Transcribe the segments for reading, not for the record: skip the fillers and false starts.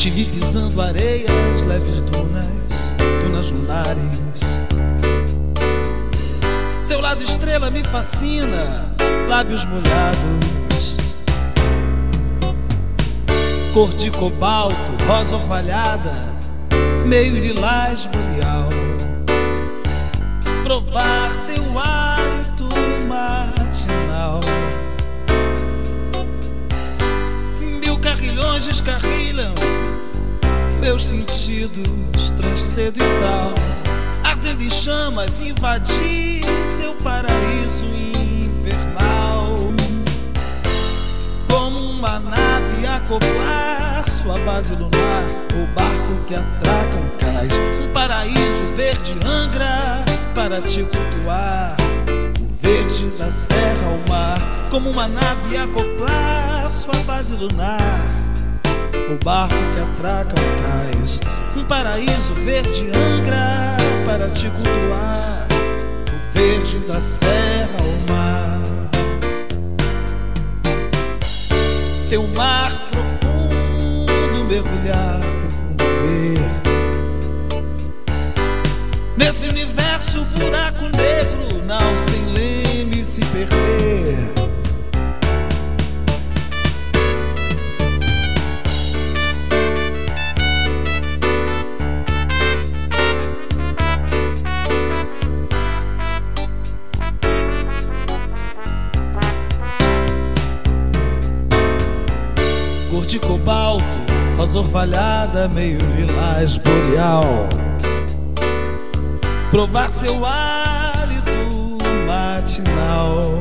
Te vi pisando areias, leves dunas lunares. Seu lado estrela me fascina, lábios molhados, cor de cobalto, rosa orvalhada, meio lilás boreal. Provar teu hálito matinal. Mil carrilhões descarrilham meus sentidos, transcedo e tal. Ardendo em chamas, invadir seu paraíso infernal. Como uma nave acoplar sua base lunar, o barco que atraca um cais. Um paraíso verde Angra para te cultuar, o verde da serra ao mar. Como uma nave acoplar sua base lunar, o barco que atraca um cais. Um paraíso verde Angra para te cultuar, o verde da serra ao mar. Teu mar profundo mergulhar, profundo ver. Nesse universo buraco negro, nau sem leme se perder. Cor de cobalto, rosa orvalhada, meio lilás boreal. Provar seu hálito matinal.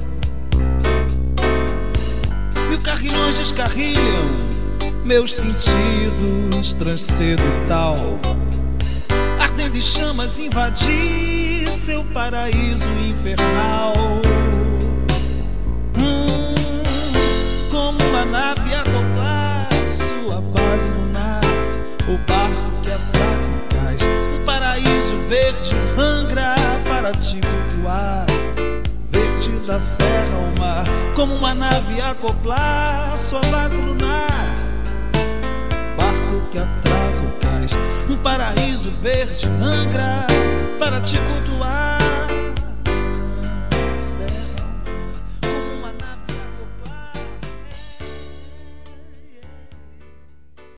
Mil carrilhões descarrilham meus sentidos, transcedo e tal. Ardendo em chamas, invadir seu paraíso infernal. Como uma nave acoplar sua base lunar, o barco que atraca o cais. Um paraíso verde Angra para te cultuar, verde da serra ao mar. Como uma nave acoplar sua base lunar, barco que atraca o cais. Um paraíso verde Angra para te cultuar,